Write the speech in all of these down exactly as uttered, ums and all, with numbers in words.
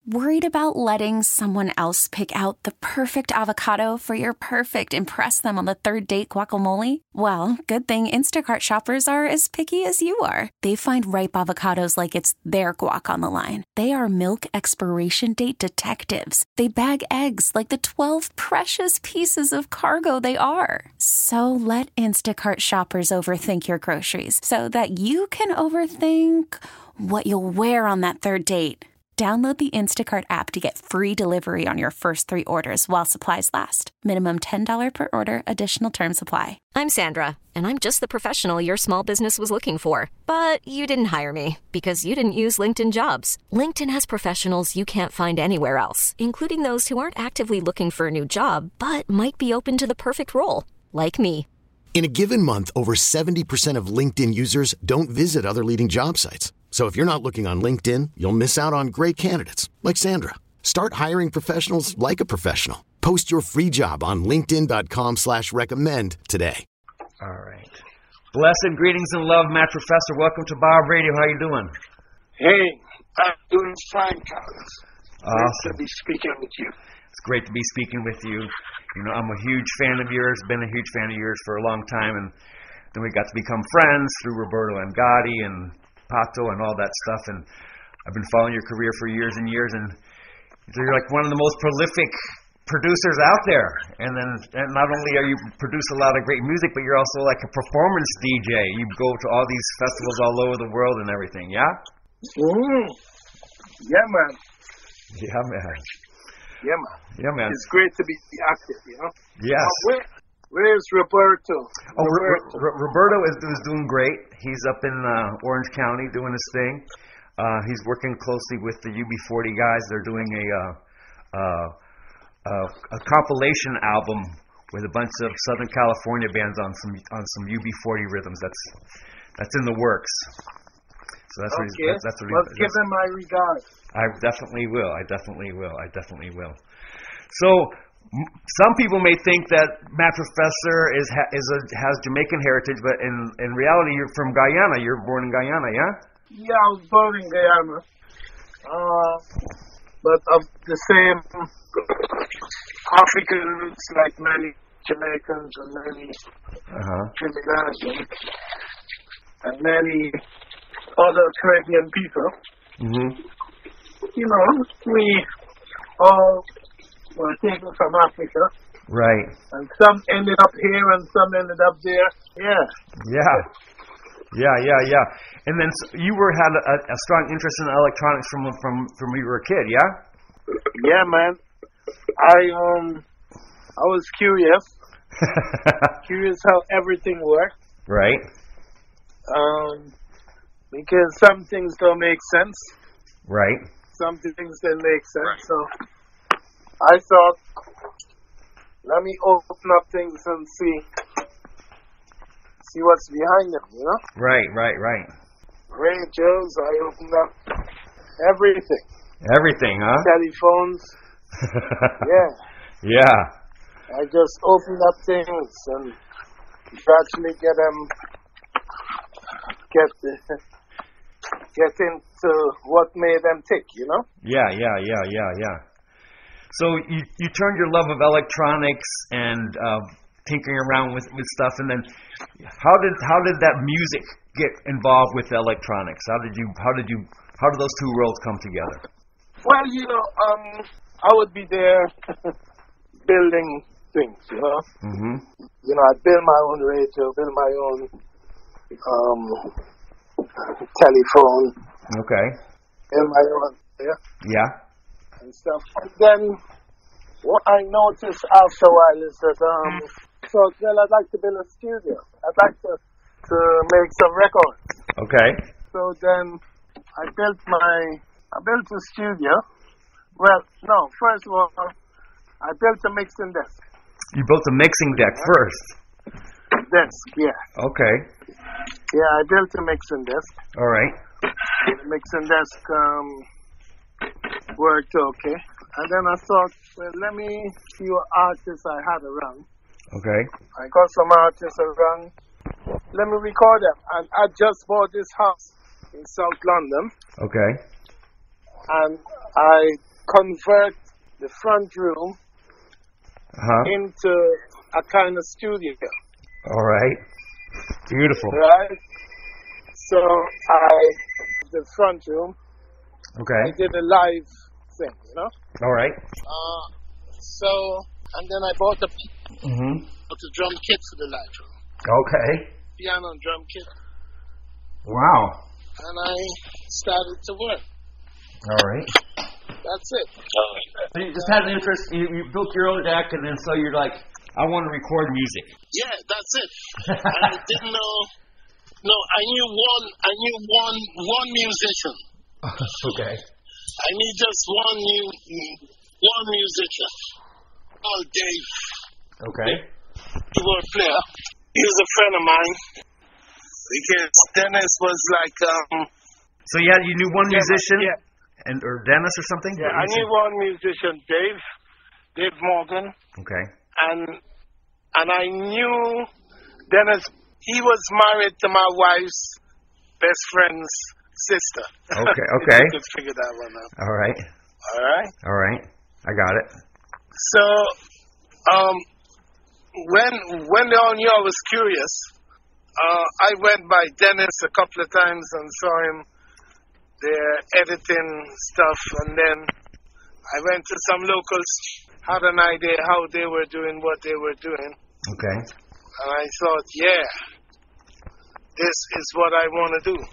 Worried about letting someone else pick out the perfect avocado for your perfect impress them on the third date guacamole? Well, good thing Instacart shoppers are as picky as you are. They find ripe avocados like it's their guac on the line. They are milk expiration date detectives. They bag eggs like the twelve precious pieces of cargo they are. So let Instacart shoppers overthink your groceries so that you can overthink what you'll wear on that third date. Download the Instacart app to get free delivery on your first three orders while supplies last. Minimum ten dollars per order. Additional terms apply. I'm Sandra, and I'm just the professional your small business was looking for. But you didn't hire me because you didn't use LinkedIn Jobs. LinkedIn has professionals you can't find anywhere else, including those who aren't actively looking for a new job, but might be open to the perfect role, like me. In a given month, over seventy percent of LinkedIn users don't visit other leading job sites. So if you're not looking on LinkedIn, you'll miss out on great candidates like Sandra. Start hiring professionals like a professional. Post your free job on linkedin.com slash recommend today. All right. Blessed greetings and love, Matt Professor. Welcome to Bob Radio. How you doing? Hey, I'm doing fine, Carlos. Awesome. Nice to be speaking with you. It's great to be speaking with you. You know, I'm a huge fan of yours, been a huge fan of yours for a long time, and then we got to become friends through Roberto and Gotti and Pato and all that stuff, and I've been following your career for years and years, and you're like one of the most prolific producers out there. And then and not only are you produce a lot of great music, but you're also like a performance D J. You go to all these festivals all over the world and everything, yeah? Mm. Yeah, man. Yeah, man. Yeah, man. Yeah, man. It's great to be active, you know? Yes. Uh, where, where's Roberto? Oh, Roberto. R- R- Roberto is, is doing great. He's up in uh, Orange County doing his thing. Uh, he's working closely with the U B forty guys. They're doing a, uh, uh, uh, a compilation album with a bunch of Southern California bands on some on some U B forty rhythms. That's that's in the works. So that's what Okay. he's, that's what well, he's, give him my regards. I definitely will. I definitely will. I definitely will. So m- some people may think that Matt Professor is ha- is a, has Jamaican heritage, but in in reality, you're from Guyana. You're born in Guyana, yeah? Yeah, I was born in Guyana. Uh, but of the same African roots like many Jamaicans and many Uh-huh. Trinidadians and many other Caribbean people. Mhm. You know, we all were taken from Africa, Right. and some ended up here and some ended up there. Yeah. Yeah. Yeah, yeah, yeah. And then s you were had a, a strong interest in electronics from from from when you were a kid, yeah? Yeah, man. I um, I was curious, curious how everything worked. Right. Um, because some things don't make sense. Right. Some things didn't make sense. So I thought, let me open up things and see, see what's behind them. You know. Right. Right. Right. Radios. I opened up everything. Everything, huh? Telephones. Yeah. Yeah. I just opened up things and gradually get them, get the, get into what made them tick, you know? Yeah, yeah, yeah, yeah, yeah. So you you turned your love of electronics and uh, tinkering around with, with stuff, and then how did how did that music get involved with electronics? How did you how did you how did those two worlds come together? Well, you know, um, I would be there building things, you know? Mm-hmm. You know, I'd build my own radio, build my own um, telephone, Okay. build my own, yeah, Yeah. and stuff. And then what I noticed after a while is that, um, so, well, I'd like to build a studio. I'd like to, to make some records. Okay. So then I built my, I built a studio. Well, no, first of all, I built a mixing desk. You built a mixing deck first. Desk, yeah. Okay. Yeah, I built a mixing desk. All right. The mixing desk um, worked okay. And then I thought, well, let me see what artists I had around. Okay. I got some artists around. Let me record them. And I just bought this house in South London. Okay. And I convert the front room Uh-huh. into a kind of studio. All right. Beautiful. Right? So I, the front room, Okay. I did a live thing, you know? All right. Uh, so, and then I bought a, Mm-hmm. bought a drum kit for the live room. Okay. Piano and drum kit. Wow. And I started to work. All right. That's it. So you just had an interest. You, you built your own deck, and then so you're like, I want to record music. Yeah, that's it. I didn't know. No, I knew one. I knew one. One musician. Okay. I need just one new, one musician. Oh, Dave. Okay. Keyboard player. He was a friend of mine. Because Dennis was like. Um, So you had you knew one yeah, musician, Yeah. and or Dennis or something. Yeah, I knew one musician, Dave, Dave Morgan, Okay. and and I knew Dennis. He was married to my wife's best friend's sister. Okay. Okay. You could figure that one out. All right. All right. All right. I got it. So, um, when when they all knew I was curious, uh, I went by Dennis a couple of times and saw him there editing stuff, and then I went to some locals, had an idea how they were doing what they were doing, Okay. and I thought, yeah, this is what I want to do.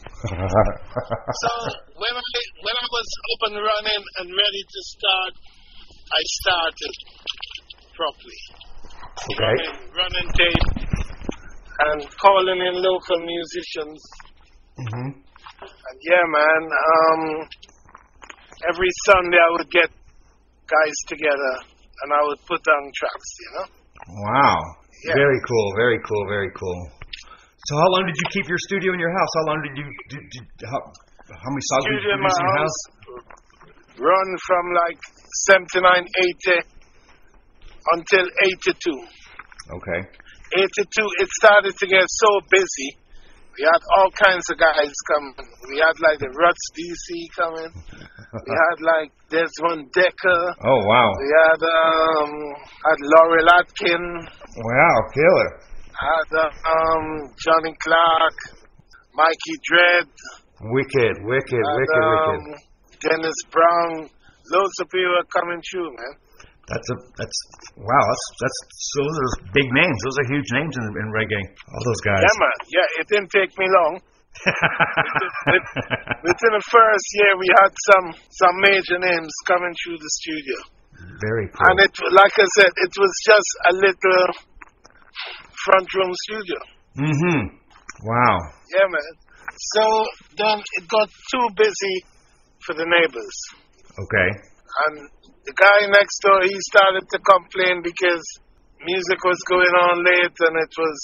So when I when I was up and running and ready to start, I started properly. Okay. Running, running tape and calling in local musicians. Mhm. And yeah, man, um, every Sunday I would get guys together and I would put on tracks, you know? Wow. Yeah. Very cool. Very cool. Very cool. So how long did you keep your studio in your house? How long did you do? Did, how, how many songs did you Studio in produce my in your house house? run from like seventy-nine, eighty until eighty-two. Okay. eighty-two, it started to get so busy. We had all kinds of guys coming. We had like the Ruts D C coming. We had like Desmond Decker. Oh wow. We had um had Laurel Atkin. Wow, killer. Had uh, um Johnny Clark, Mikey Dredd. Wicked, wicked, had, wicked, um, wicked. Dennis Brown. Loads of people are coming through, man. That's a that's wow. That's that's those are big names. Those are huge names in, in reggae. All those guys. Yeah, man. Yeah, it didn't take me long. within, within the first year, we had some some major names coming through the studio. Very cool. And it, like I said, it was just a little front room studio. Mm-hmm. Wow. Yeah, man. So then it got too busy for the neighbors. Okay. And the guy next door, he started to complain because music was going on late and it was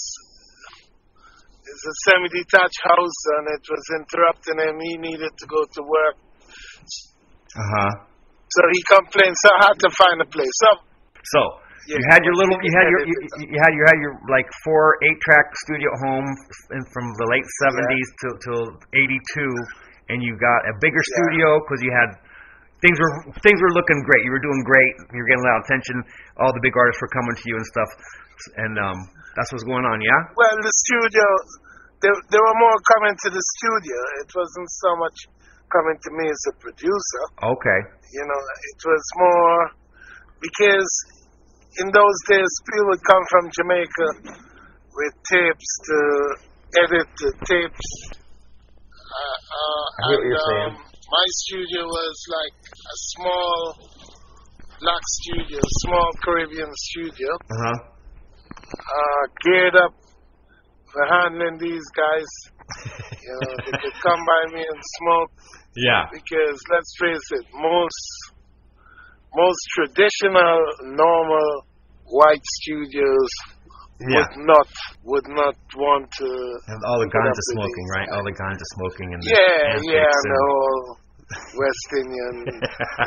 it's a semi-detached house and it was interrupting him. He needed to go to work. Uh-huh. So he complained, so I had to find a place. So, So yeah, you had your little, you had your, you, you had you had your like four eight-track studio home in, from the late seventies yeah. till till eighty-two, and you got a bigger yeah. studio because you had things were things were looking great. You were doing great. You were getting a lot of attention. All the big artists were coming to you and stuff, and um, that's what's going on. Yeah. Well, the studio, they they were more coming to the studio. It wasn't so much coming to me as a producer. Okay. You know, it was more because in those days people would come from Jamaica with tapes to edit the tapes. Uh, uh, I hear what you're and, saying. Um, my studio was like a small black studio, small Caribbean studio. Uh-huh. Uh, geared up for handling these guys. You know, they could come by me and smoke. Yeah. Because let's face it, most most traditional, normal white studios yeah. would not would not want to. And all the ganja smoking, right? All the ganja smoking and the yeah, yeah, and and the whole West Indian. thing.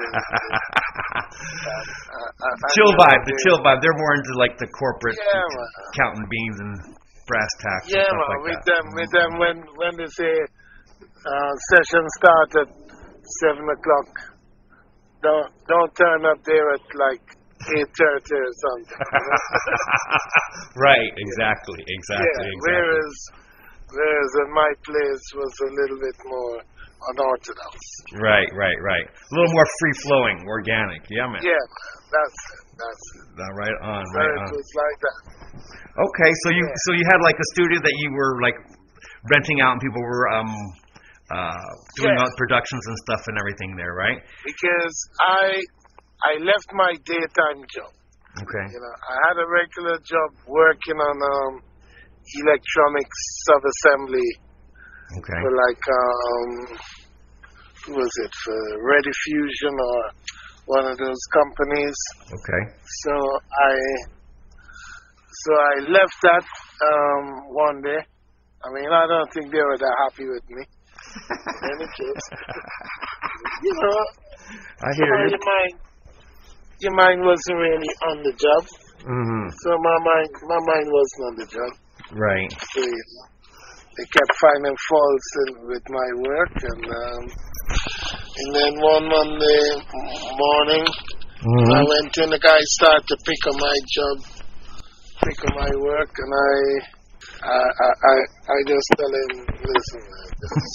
Uh, uh, chill uh, vibe, the they- chill vibe. They're more into like the corporate Yeah, man. counting beans and brass tacks Yeah, and stuff man. like with that. them, with them, when when they say uh, session start at seven o'clock, don't don't turn up there at like eight thirty or something. You know? Right, exactly, exactly, yeah, exactly. Whereas, whereas in my place was a little bit more unorthodox. Right, right, right. A little more free-flowing, organic. Yeah, man. Yeah, that's that's it. Uh, right on, So right it on. was like that. Okay, so you Yeah. so you had like a studio that you were like renting out, and people were um uh doing Yeah. out productions and stuff and everything there, right? Because I I left my daytime job. Okay. You know, I had a regular job working on um, electronics sub-assembly Okay. for like um, who was it for Ready Fusion or one of those companies. Okay. So I so I left that um, one day. I mean, I don't think they were that happy with me. In any case, you know, I hear so you. your mind, your mind wasn't really on the job. Mhm. So my mind, my mind wasn't on the job. Right. So, you know, they kept finding faults in, with my work, and um, and then one Monday morning, Mhm. I went in. The guy started to pick on my job, pick on my work, and I, I, I, I, I just tell him, listen, man, this-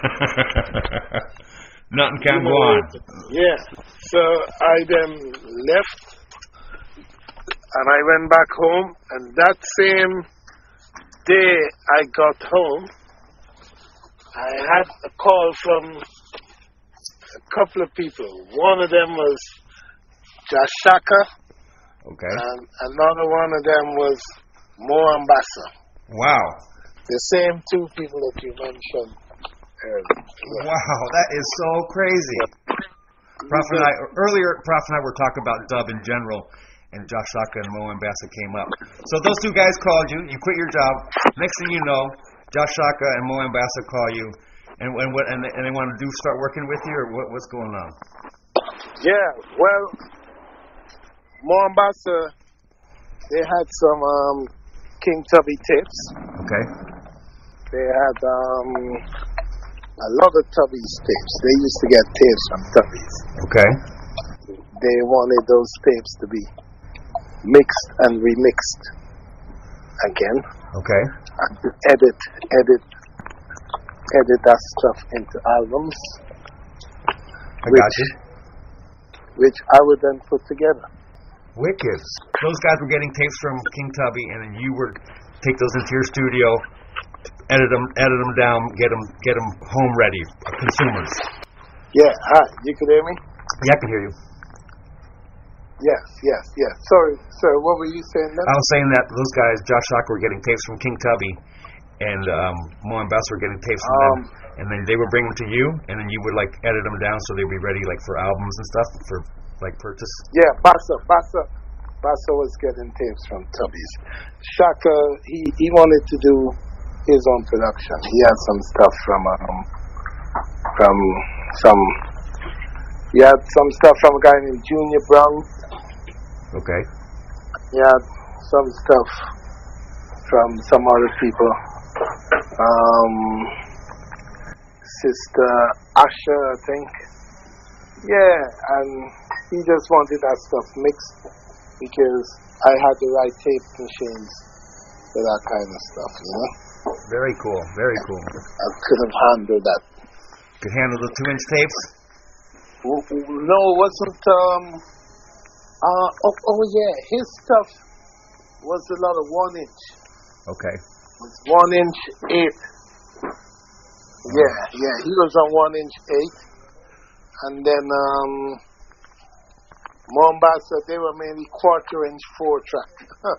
Nothing can you go know, on. Yeah. So I then left, and I went back home, and that same day I got home, I had a call from a couple of people. One of them was Josh Shaka, Okay. and another one of them was Mo Ambassa. Wow. The same two people that you mentioned earlier. Wow, that is so crazy. Prof and I earlier, Prof and I were talking about dub in general, and Josh Shaka and Mo Ambassa came up. So those two guys called you. You quit your job. Next thing you know, Josh Shaka and Mo Ambassa call you, and and what and they, and they want to do start working with you, or what, what's going on? Yeah, well, Mo Ambassa, they had some um, King Tubby tapes. Okay. They had um, a lot of Tubby's tapes. They used to get tapes from Tubby's. Okay. They wanted those tapes to be mixed and remixed again, Okay. and to edit, edit, edit that stuff into albums, I got you. which I would then put together. Wicked. Those guys were getting tapes from King Tubby, and then you would take those into your studio, edit them, edit them down, get them, get them home ready for consumers. Yeah, hi, you can hear me? Yeah, I can hear you. Yes, yes, yes. Sorry, sir, what were you saying then? I was saying that those guys, Josh Shaka, were getting tapes from King Tubby, and um, Mo Ambassa were getting tapes from Um, them, and then they would bring them to you, and then you would like edit them down so they'd be ready like for albums and stuff for like purchase. Yeah, Bassa, Bassa, Bassa was getting tapes from Tubby's. Shaka, he, he wanted to do his own production. He had some stuff from um from some he had some stuff from a guy named Junior Brown. Okay. He had some stuff from some other people. Um, Sister Asha, I think. Yeah, and he just wanted that stuff mixed because I had the right tape machines for that kind of stuff, you know. Very cool. Very cool. I couldn't handle that. Could handle the two-inch tapes. W- w- No, it wasn't. Um, uh, oh, oh, yeah, his stuff was a lot of one inch. Okay. It was one inch eight. Yeah, yeah, he was on one inch eight, and then um, Mo Ambassa, they were mainly quarter inch four track.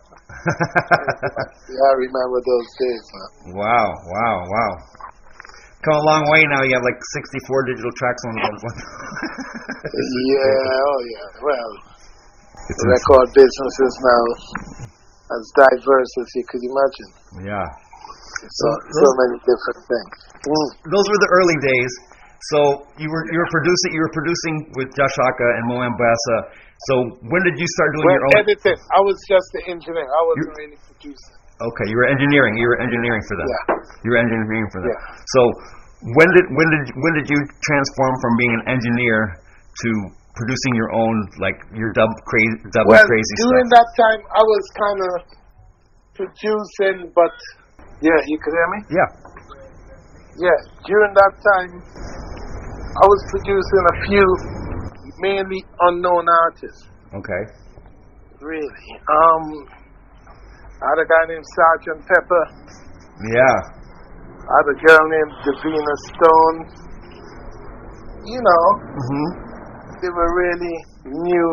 Yeah, I remember those days, man. Wow. Wow. Wow. Come a long way now. You have like sixty-four digital tracks on one. Yeah, oh yeah. Well, It's the record business is now as diverse as you could imagine. Yeah. So, so many different things. Mm. Those were the early days. So you were you were producing you were producing with Josh Shaka and Mo Ambassa. So when did you start doing Well, your own? editing. I was just the engineer. I wasn't You're- really producing. Okay, you were engineering. You were engineering for them. Yeah. You were engineering for them. Yeah. So when did when did when did you transform from being an engineer to producing your own, like your dub crazy, dub well, crazy during stuff? that time, I was kind of producing, but yeah, you can hear me? Yeah. Yeah, during that time, I was producing a few mainly unknown artists. Okay. Really. Um, I had a guy named Sergeant Pepper. Yeah. I had a girl named Davina Stone. You know, Mm-hmm. they were really new,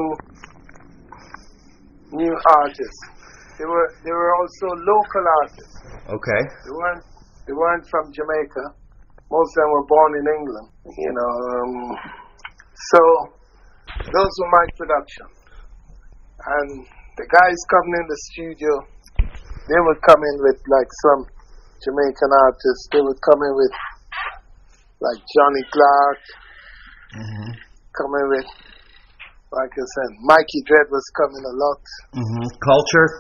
new artists. They were, they were also local artists. Okay. They weren't, they weren't from Jamaica. Most of them were born in England. You know, um, so those were my production. And the guys coming in the studio, they would come in with like some Jamaican artists. They would come in with like Johnny Clark. Mm-hmm. Coming with, like I said, Mikey Dread was coming a lot. Mm-hmm. Culture?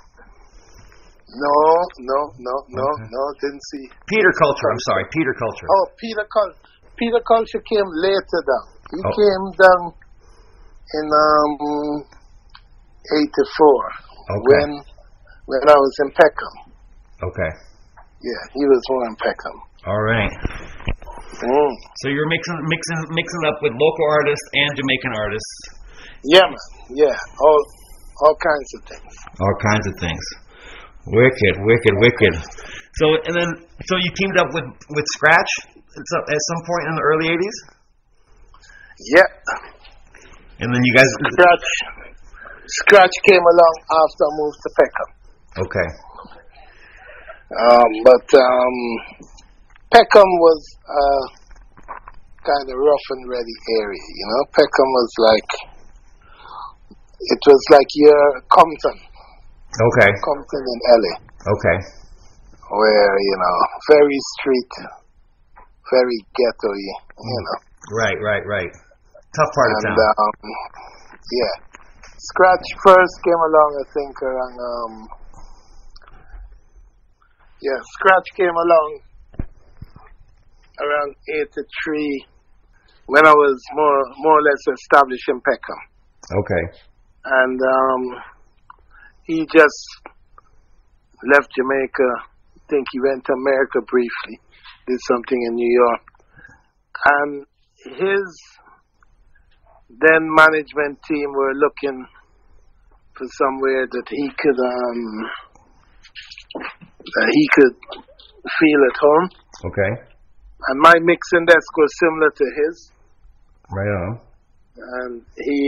No, no, no, no, Okay. no, didn't see. Peter Culture, I'm sorry, Peter Culture. Oh, Peter Culture. Peter Culture came later down. He Oh. came down in um, eighty-four Okay. when when I was in Peckham. Okay. Yeah, he was more in Peckham. All right. Mm. So you're mixing, mixing, mixing up with local artists and Jamaican artists. Yeah, man. Yeah, all all kinds of things. All kinds of things. Wicked, wicked, wicked. So and then, so you teamed up with with Scratch at some, at some point in the early eighties, Yeah. and then you guys. Scratch, Scratch came along after I moved to Peckham. Okay. Um, but um, Peckham was uh, kind of rough and ready area, you know. Peckham was like, it was like your Compton, Okay. Compton in L A, Okay. where, you know, very street, very ghetto-y, you know. Right, right, right. Tough part of And, town. um, yeah. Scratch first came along, I think, around, um, yeah, Scratch came along around eighty-three when I was more more or less established in Peckham. Okay. And um, he just left Jamaica. I think he went to America briefly, did something in New York. And his then management team were looking for somewhere that he could um, that he could feel at home. Okay. And my mixing desk was similar to his. Right on. And he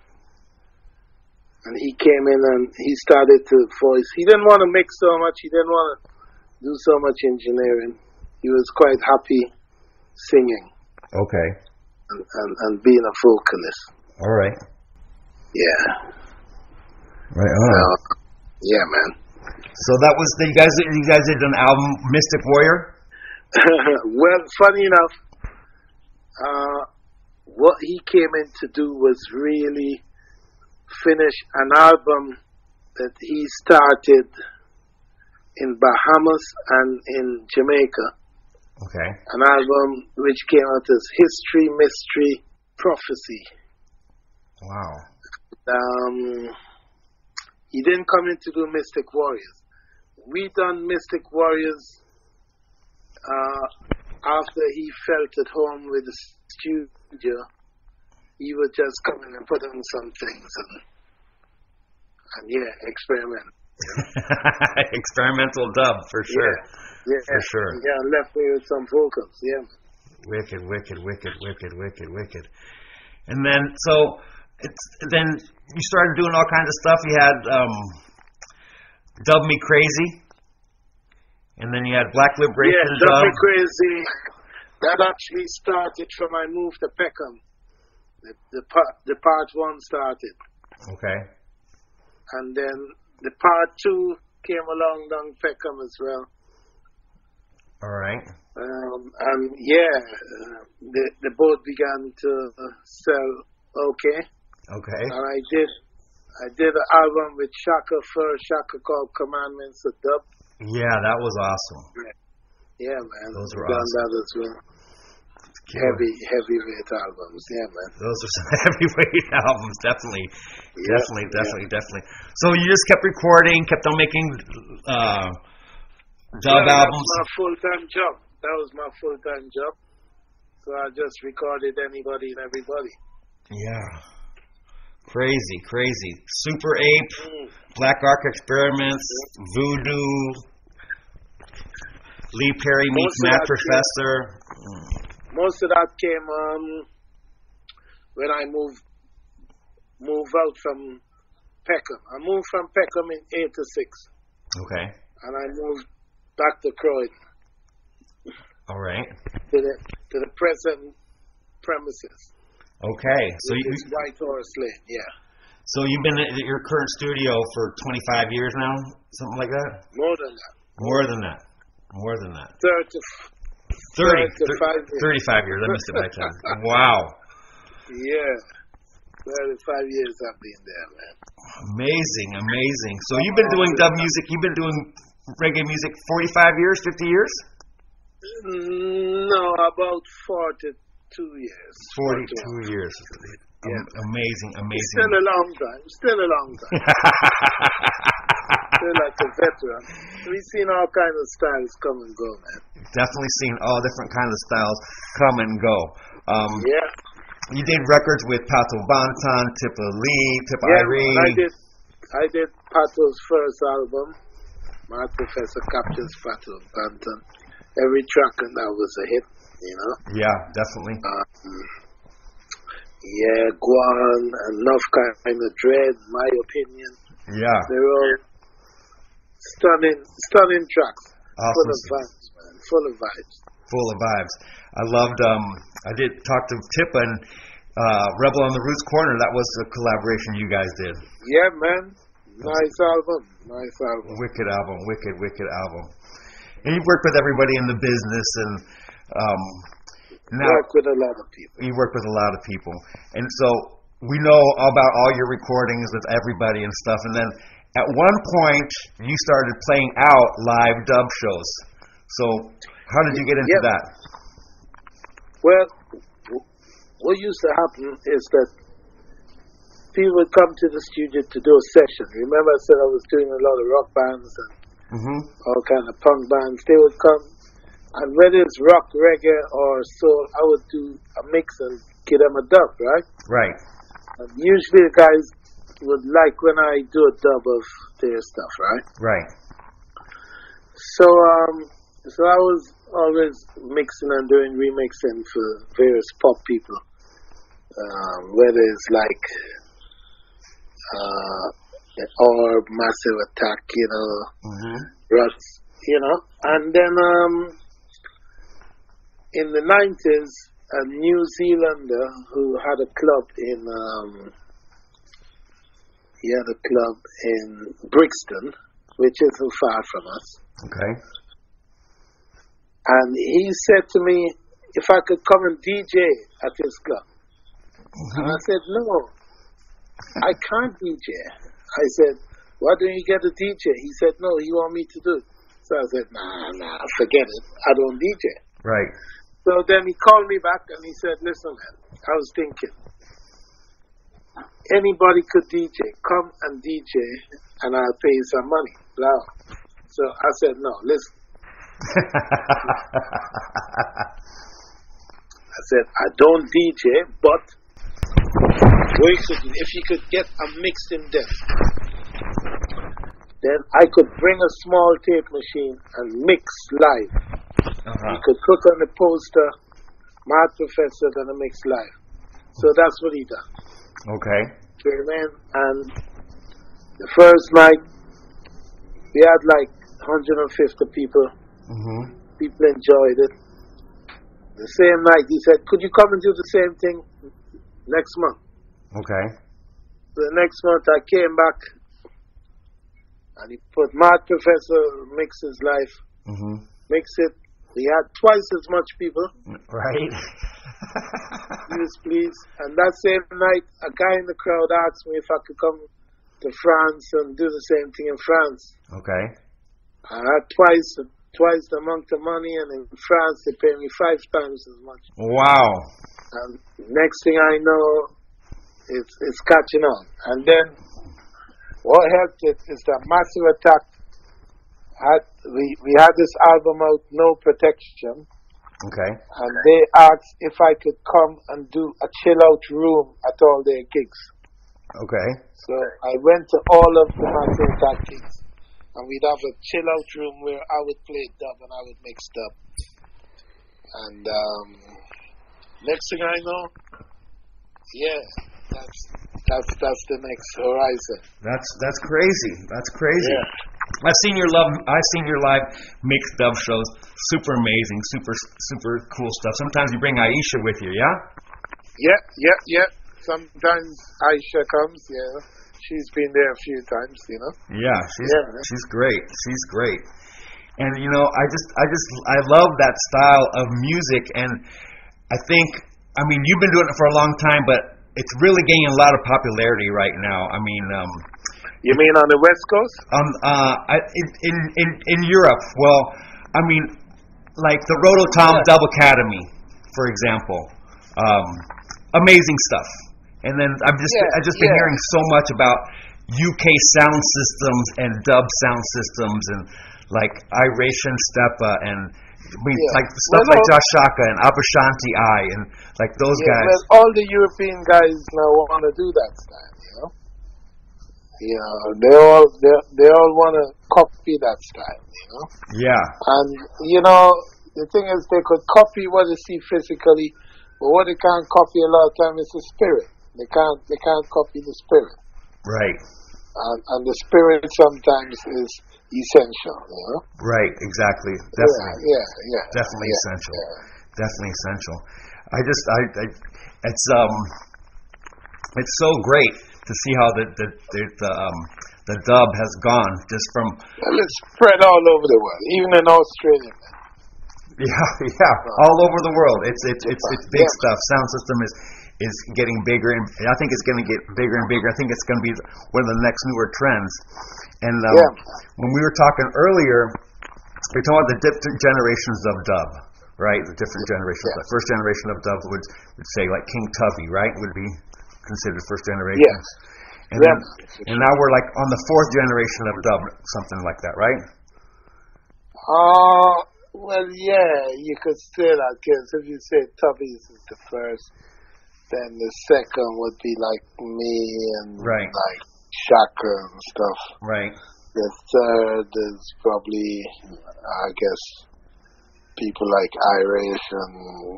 and he came in and he started to voice. He didn't want to mix so much. He didn't want to do so much engineering. He was quite happy singing Okay. and, and, and being a vocalist. All right. Yeah. Right on. Uh, yeah, man. So that was the, you guys. You guys did an album, Mystic Warrior. Well, funny enough, uh, what he came in to do was really finish an album that he started in Bahamas and in Jamaica. Okay. An album which came out as History, Mystery, Prophecy. Wow. Um, he didn't come in to do Mystic Warriors. We done Mystic Warriors uh, after he felt at home with the studio. He would just come in and put on some things and, and yeah, experiment. Experimental dub for sure. Yeah, yeah, For sure. Yeah, and left me with some vocals. Yeah. Wicked, wicked, wicked, wicked, wicked, wicked. And then so it's then you started doing all kinds of stuff. You had um, Dub Me Crazy, and then you had Black Liberation Yeah, Dub. Dub Me Crazy. That actually started from my move to Peckham. The the part the part one started, Okay. and then the part two came along down Peckham as well. All right. Um, and yeah, uh, the the boat began to uh, sell okay. Okay. And I did I did an album with Shaka first, Shaka called Commandments of Dub. Yeah, that was awesome. Yeah, man. Those were done awesome. that as well. heavy, heavyweight albums. Yeah, man. Those are some heavyweight albums, definitely. Yeah, definitely, definitely, yeah. definitely. So you just kept recording, kept on making uh, dub yeah, albums? That's my full-time job. That was my full-time job. So I just recorded anybody and everybody. Yeah. Crazy, crazy. Super Ape, Mm. Black Ark Experiments, Yeah. Voodoo, Lee Perry meets Most of Matt that Professor. Most of that came um, when I moved moved out from Peckham. I moved from Peckham in eighty-six. Okay. And I moved back to Croydon. All right. To the, to the present premises. Okay. So you, It's White Horse Lane, yeah. so you've been at your current studio for twenty-five years now? Something like that? More than that. More than that. More than that. thirty, thirty. thirty-five years. thirty-five years. I missed it by ten. Wow. Yeah. thirty-five years I've been there, man. Amazing, amazing. So you've been doing dub music, you've been doing reggae music forty-five years, fifty years? No, about forty-two years. forty-two years. Yeah. Um, amazing, amazing. Still a long time. Still a long time. Still like a veteran. We've seen all kinds of styles come and go, man. Definitely seen all different kinds of styles come and go. Um, Yeah. You did records with Pato Banton, Tippa Lee, Tippa Yeah, Irene. I did. I did Pato's first album. My Professor Captures Pato Banton. Every track on that was a hit, you know. Yeah, definitely. Um, yeah, Guan, Enough Kind of Dread, my opinion. Yeah. They're all stunning, stunning tracks. Awesome. Full of vibes, man. Full of vibes. Full of vibes. I loved, um, I did talk to Tippa and uh, Rebel on the Roots Corner. That was a collaboration you guys did. Yeah, man. Nice album. Nice album. Wicked album. Wicked, wicked album. And you've worked with everybody in the business, and um, now Work with a lot of people. you work with a lot of people. And so we know about all your recordings with everybody and stuff. And then at one point, you started playing out live dub shows. So how did you get into Yeah. that? Well, w- what used to happen is that people would come to the studio to do a session. Remember I said I was doing a lot of rock bands and Mm-hmm. all kind of punk bands. They would come, and whether it's rock, reggae, or soul, I would do a mix and give them a dub, right? Right. And usually the guys would like when I do a dub of their stuff, right? Right. So, um, so I was always mixing and doing remixing for various pop people, um, whether it's like, uh, or Massive Attack, you know, Mm-hmm. Russ, you know, and then um, in the nineties, a New Zealander who had a club in, um, he had a club in Brixton, which isn't far from us. Okay. And he said to me if I could come and D J at his club. Mm-hmm. And I said, no, I can't D J. I said, why don't you get a D J? He said, no, you want me to do it. So I said, nah, nah, forget it. I don't D J. Right. So then he called me back and he said, listen, man, I was thinking, anybody could D J. Come and D J and I'll pay you some money. Blah. So I said, no, listen. I said, I don't D J, but we could, if you could get a mixing desk, then I could bring a small tape machine and mix live. Uh-huh. You could put on the poster, Mad Professor, and a mix live. So that's what he done. Okay. Amen. And the first night, we had like one hundred fifty people. Mm-hmm. People enjoyed it. The same night, he said, could you come and do the same thing next month? Okay. So the next month I came back and he put Mad Professor mixes live, Mm-hmm. mix it. We had twice as much people. Right. Yes, please. And that same night, a guy in the crowd asked me if I could come to France and do the same thing in France. Okay. I had twice twice the amount of money, and in France they pay me five times as much. Wow. And next thing I know, it's, it's catching on. And then what helped it is that Massive Attack had, we, we had this album out, No Protection. Okay. And they asked if I could come and do a chill out room at all their gigs. Okay. So I went to all of the Massive Attack gigs, and we'd have a chill out room where I would play dub and I would mix dub. And um, next thing I know, yeah, that's that's that's the next horizon. That's that's crazy. That's crazy. Yeah. I've seen your love. I've seen your live mixed dub shows. Super amazing. Super super cool stuff. Sometimes you bring Aisha with you, yeah? Yeah, yeah, yeah. Sometimes Aisha comes. Yeah, she's been there a few times. You know. Yeah, she's yeah. she's great. She's great. And you know, I just I just I love that style of music, and I think I mean you've been doing it for a long time, but it's really gaining a lot of popularity right now. I mean. Um, You mean on the West Coast? Um, uh, I, in in in Europe. Well, I mean, like the Rototom yeah. Dub Academy, for example. Um, amazing stuff. And then I've just yeah, I've just been yeah. hearing so much about U K sound systems and dub sound systems, and like Iration Stepa and I mean, yeah. like stuff well, like Josh Shaka and Abashanti I and like those yeah, guys. Well, all the European guys now want to do that style. You know, they all they, they all want to copy that style, you know. Yeah. And you know, the thing is, they could copy what they see physically, but what they can't copy a lot of time is the spirit. They can't they can't copy the spirit. Right. And and the spirit sometimes is essential, you know. Right. Exactly. Definitely. Yeah. Yeah. yeah Definitely yeah, essential. Yeah. Definitely essential. I just I, I it's um it's so great to see how the the the, the um the dub has gone just from well, it's spread all over the world, even in Australia. Yeah, yeah, all over the world. It's it's it's it's big yeah. stuff. Sound system is is getting bigger, and I think it's going to get bigger and bigger. I think it's going to be one of the next newer trends. And um, yeah. when we were talking earlier, we were talking about the different generations of dub, right? The different generations. Yeah. The first generation of dub would would say like King Tubby, right? Would be considered first generation. Yes. And, yeah. then, and now we're like on the fourth generation of dub, something like that, right? Uh, well, yeah, you could say that, because if you say Tubby's is the first, then the second would be like me and right. like Shaka and stuff. Right. The third is probably, I guess, people like Irish and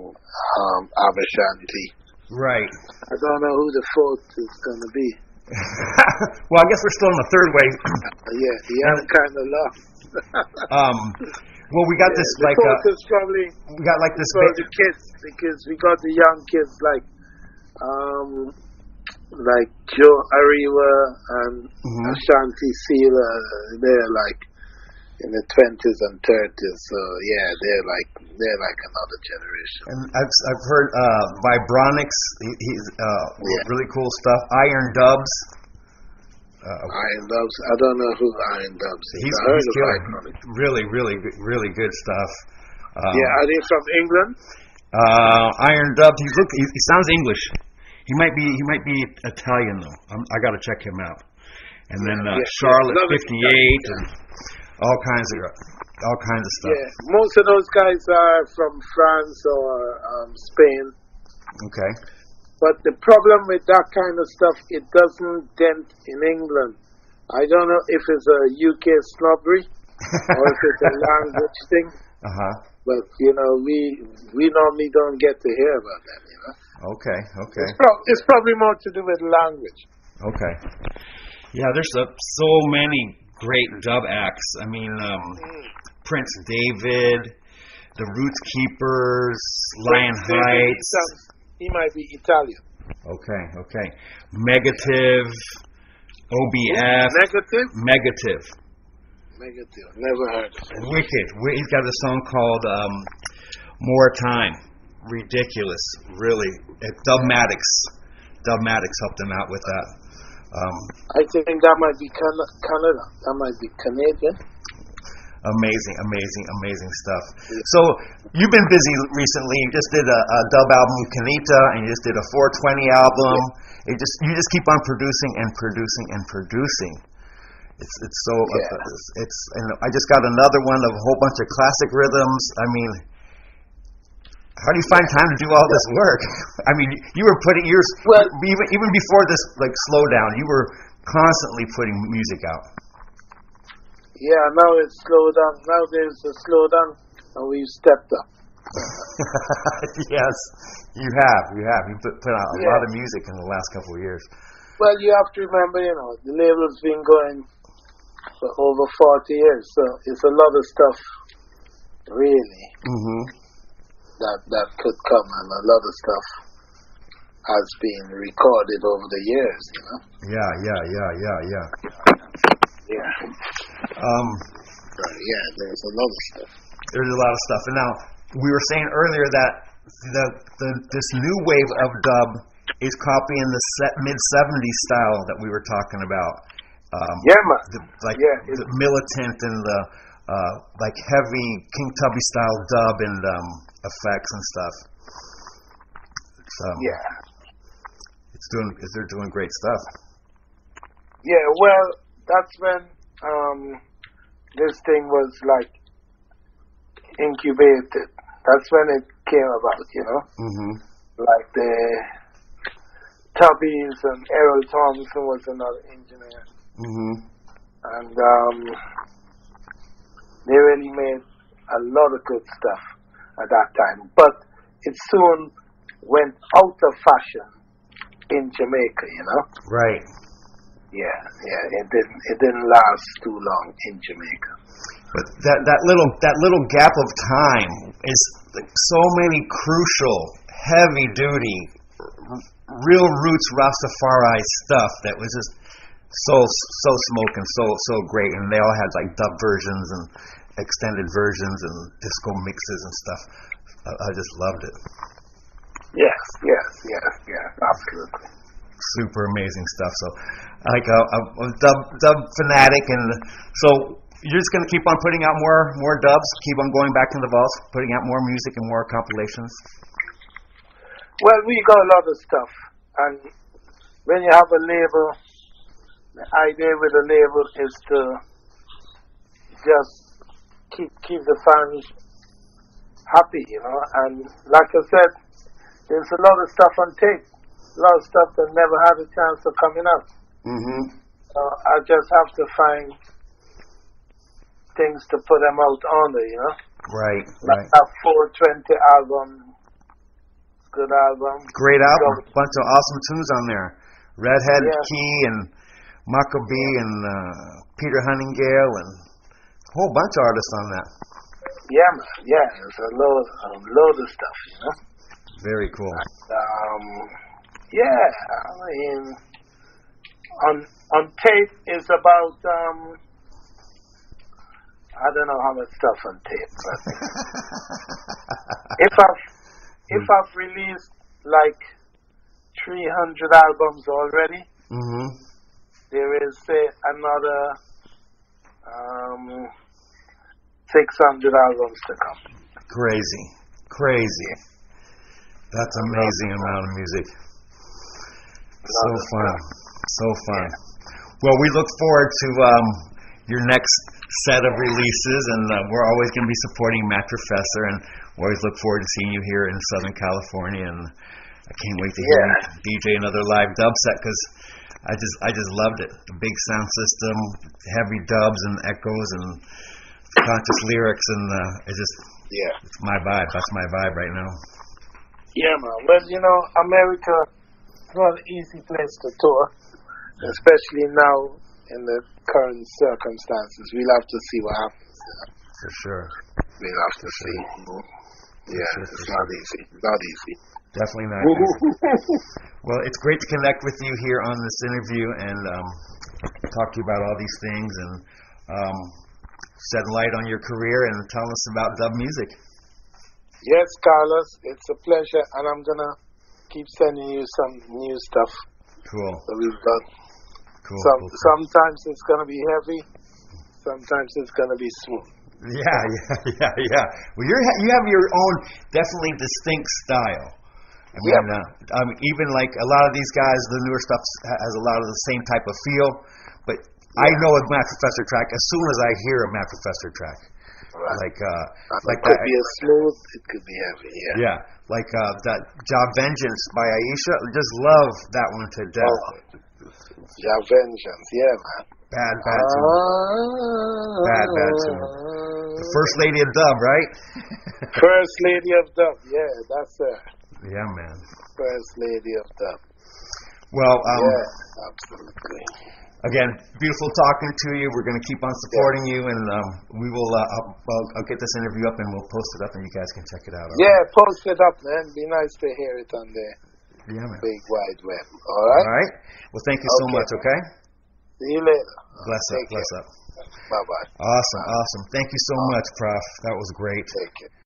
um, Abashanti. Right. I don't know who the fourth is going to be. Well, I guess we're still in the third wave. Yeah, the other kind of love. um, well, we got yeah, this the like fourth uh, is probably we got like this for the kids, because we got the young kids like um like Joe Ariwa and mm-hmm. Ashanti Sila. They're like in the twenties and thirties, so yeah, they're like they're like another generation. And I've I've heard uh, Vibronics, he, he's uh, yeah. really cool stuff. Iron Dubs. Uh, Iron Dubs. I don't know who Iron Dubs is. He's, I heard he's of Vibronics. Really, really, really good stuff. Um, yeah, are they from England? Uh, Iron Dubs. He look. He, he sounds English. He might be. He might be Italian though. I'm, I got to check him out. And then uh, yeah, Charlotte yeah. fifty-eight. And, all kinds of all kinds of stuff. Yeah, most of those guys are from France or um, Spain. Okay. But the problem with that kind of stuff, it doesn't dent in England. I don't know if it's a U K snobbery or if it's a language thing. Uh huh. But you know, we we normally don't get to hear about that. You know. Okay. Okay. It's, pro- it's probably more to do with language. Okay. Yeah, there's uh, so many great dub acts. I mean, um, mm. Prince David, the Roots Keepers, Lion Prince Heights. David, he, sounds, he might be Italian. Okay, okay. Megative, O B F. Negative? Megative. Megative. Never heard of it. Wicked. He's got a song called um, More Time. Ridiculous. Really. Dubmatics. Dubmatics helped him out with that. Um, I think that might be Canada. That might be Canadian. Amazing, amazing, amazing stuff. So you've been busy recently. You just did a, a dub album with Kenita, and you just did a four twenty album. It just you just keep on producing and producing and producing. It's it's so yeah. uh, it's, it's and I just got another one of a whole bunch of classic rhythms. I mean, how do you find time to do all this work? I mean, you were putting yours well, even even before this like slowdown. You were constantly putting music out. Yeah, now it's slowed down. Now there's a slowdown, and we've stepped up. Yes, you have. You have. You put, put out a yeah. lot of music in the last couple of years. Well, you have to remember, you know, the label's been going for over forty years, so it's a lot of stuff, really, mm-hmm. that that could come, and a lot of stuff has been recorded over the years, you know. Yeah, yeah, yeah, yeah, yeah. Yeah. Um, yeah, there's a lot of stuff. There's a lot of stuff. And now, we were saying earlier that the, the this new wave of dub is copying the mid seventies style that we were talking about. Um, yeah, man. The, like yeah, the militant and the uh, like heavy King Tubby style dub and um, effects and stuff. It's, um, yeah. It's doing. They're doing great stuff. Yeah. Well, that's when um, this thing was like incubated. That's when it came about, you know. Mm-hmm. Like the Tubbies and Errol Thompson was another engineer. Mm-hmm. And um, they really made a lot of good stuff at that time. But it soon went out of fashion in Jamaica, you know. Right. Yeah, yeah. It didn't. It didn't last too long in Jamaica. But that that little that little gap of time is like so many crucial, heavy duty, real roots Rastafari stuff that was just so so smoking, so so great, and they all had like dub versions and extended versions and disco mixes and stuff. I, I just loved it. Yes, yes, yes, yes, absolutely. Super amazing stuff. So, like a, a, a dub dub fanatic, and so you're just gonna keep on putting out more more dubs, keep on going back in the vaults, putting out more music and more compilations. Well, we got a lot of stuff, and when you have a label, the idea with a label is to just keep keep the fans happy, you know. And like I said, there's a lot of stuff on tape. A lot of stuff that never had a chance of coming out. Mm-hmm. So I just have to find things to put them out on there, you know? Right, like right. That four twenty album, good album. Great album, so, bunch of awesome tunes on there. Redhead yeah. Key and Maccabee and uh, Peter Huntingale and a whole bunch of artists on that. Yeah, man. Yeah, there's a load, a load of stuff, you know? Very cool. And, um... yeah, I mean, on on tape is about um, I don't know how much stuff on tape, but if I've if I've released like three hundred albums already, mm-hmm. there is say another um, six hundred albums to come. Crazy, crazy. That's amazing amount of music. So fun, so fun. Well, we look forward to um, your next set of releases, and uh, we're always going to be supporting Matt Professor, and we always look forward to seeing you here in Southern California. And I can't wait to hear yeah. you D J another live dub set because I just I just loved it. The big sound system, heavy dubs and echoes, and conscious lyrics, and uh, it just yeah, it's my vibe. That's my vibe right now. Yeah, man. Well, you know, America. It's not an easy place to tour, especially now in the current circumstances. We'll have to see what happens. You know? For sure. We'll have to see. Yeah, sure, it's not sure. easy. Not easy. Definitely not easy. Well, it's great to connect with you here on this interview and um, talk to you about all these things and um, shed light on your career and tell us about dub music. Yes, Carlos, it's a pleasure, and I'm going to keep sending you some new stuff. Cool. That we've done. Cool, some, cool, cool. Sometimes it's going to be heavy. Sometimes it's going to be smooth. Yeah, yeah, yeah, yeah. Well, you're you have your own definitely distinct style. I mean, Yep. uh, I mean, even like a lot of these guys, the newer stuff has a lot of the same type of feel. But I know a Matt Professor track as soon as I hear a Matt Professor track. Right. Like, uh, And like it could that. be a smooth, it could be heavy, yeah. Yeah, like uh, that Job Vengeance by Aisha. Just love that one to death. Oh, yeah, Vengeance, yeah, man. Bad, bad tune. Bad, bad tune. The First Lady of Dub, right? First Lady of Dub, yeah, that's her. Yeah, man. First Lady of Dub. Well, um, Yeah, absolutely. again, beautiful talking to you. We're going to keep on supporting you, and um, we will. Uh, I'll, I'll, I'll get this interview up, and we'll post it up, and you guys can check it out. all Yeah, right? post it up, man. Be nice to hear it on the Yeah, man. big wide web. All right? All right. Well, thank you so Okay. much. Okay. See you later. Bless up. Take Bless care. up. Bye-bye. Awesome. Awesome. Thank you so much, Prof. That was great. Take care.